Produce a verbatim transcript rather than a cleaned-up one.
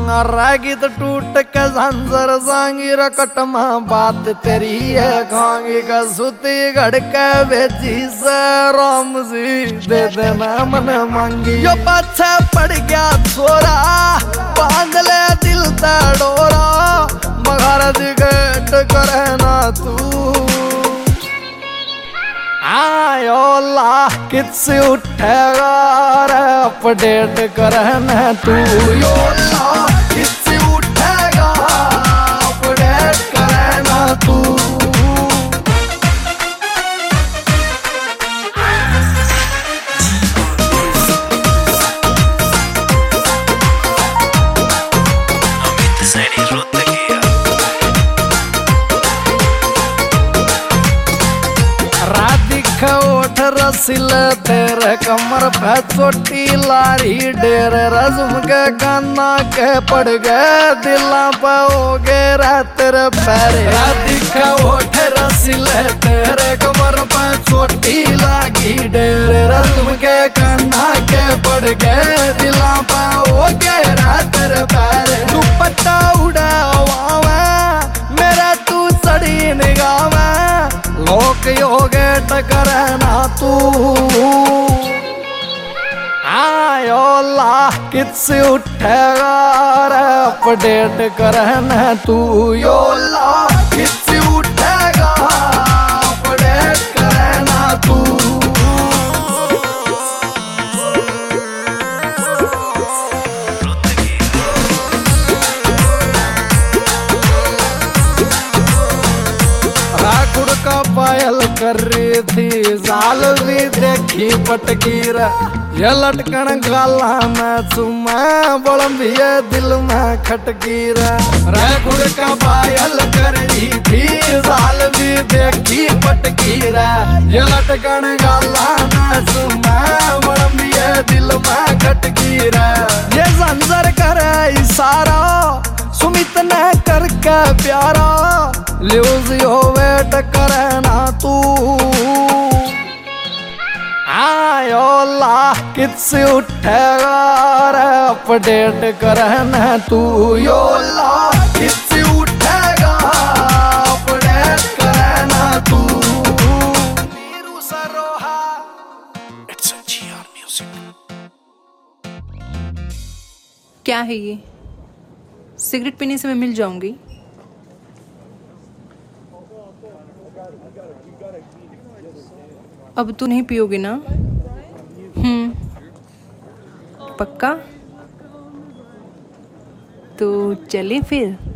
रागी तो टूट के झांझर जांगी रकटमा बात तेरी है खांगी का सुती घड़ के भेजी से राम जी दे देना मन मांगी यो पाछे पड़ गया छोरा बांध ले दिल ता डोरा महाराज गेट करे ना तू आयो ला किसी उठेगा रे अपडेट करना तू यो ला किसी उठेगा अपडेट करना तू ओठ रसिल तेरे कमर पे चोटी लारी डेर रजुम के काना के पड़ गए दिला पे हो गए तेरे पैरे दिखा ओठ रसिल तेरे कमर पे चोटी लागी डेर रजुम के काना के पड़ गए दिला पे हो गए तेरे पैरे दुपट्टा उड़ा हवा में मेरा तू सड़ी निगाह में लोक योगे टकरना तू आयो ला किसी उठेगा रे अपडेट करना तू यो ला किसी उठेगा अपडेट करना तू का पायल कर रही थी जाल भी देखी पटकीर ये लटकन गाला में चुमा बड़म भी दिल में खटकीर गुड़ का पायल कर रही थी जाल भी देखी पटकीर ये लटकन गाला में चुमा बड़म भी दिल में खटकीर ये जंजर करे इशारा सुमित ने करके प्यारा ल्यूज हो वेट करना तू आयो ला किसी उठेगा रे अपडेट करना तू यो ला किसी उठेगा अपडेट करना तू Veeru Saroha it's a GR music. क्या है ये? सिगरेट पीने से मैं मिल जाऊंगी? अब तू नहीं पियोगे ना? हम्म, पक्का? तो चले फिर।